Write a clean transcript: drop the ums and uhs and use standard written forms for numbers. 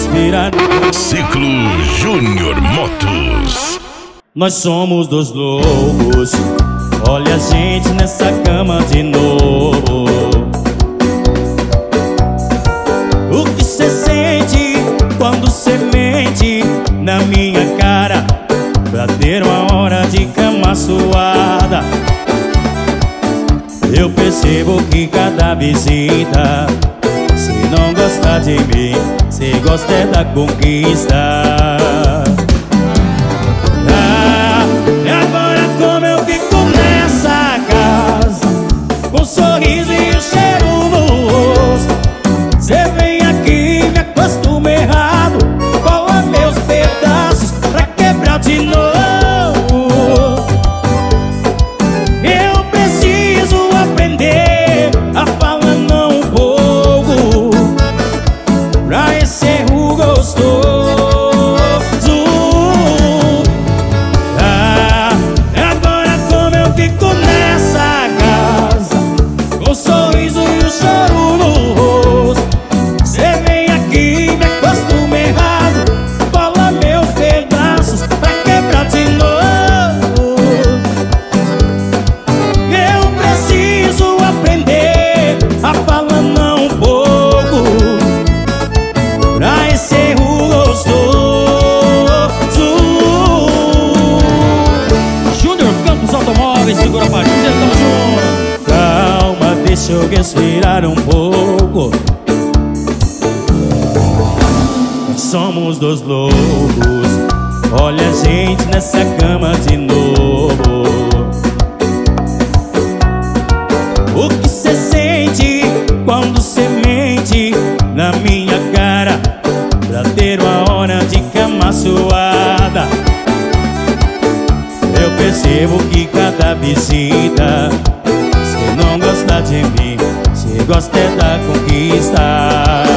respirar. Ciclo Júnior Motos. Nós somos dois loucos. Olha a gente nessa cama de novo. O que cê sente quando cê mente na minha cara pra ter uma hora de cama suada? Eu percebo que cada visita, se não gosta de mim, se gosta é da conquista. E agora como eu fico nessa casa, com um sorriso e um cheiro no rosto. Cê vem aqui, me acostuma errado, cola meus pedaços pra quebrar de novo. Eu preciso aprender a falar não um pouco pra esse erro gostoso. Agora como eu fico nessa casa, com um sorriso e um choro no rosto. Cê vem aqui, me acostuma errado, cola meus pedaços pra quebrar de novo. Eu preciso aprender a falar não um pouco pra esse erro gostoso. Júnior Campos Automóveis, segura a parceira, tamo junto. Calma, deixa eu respirar um pouco. Nós somos dois loucos. Olha a gente nessa cama de novo. O que cê sente quando cê mente na minha cara pra ter uma hora de cama suada? Eu percebo que cada visita, se não gosta de mim, se gosta é da conquista.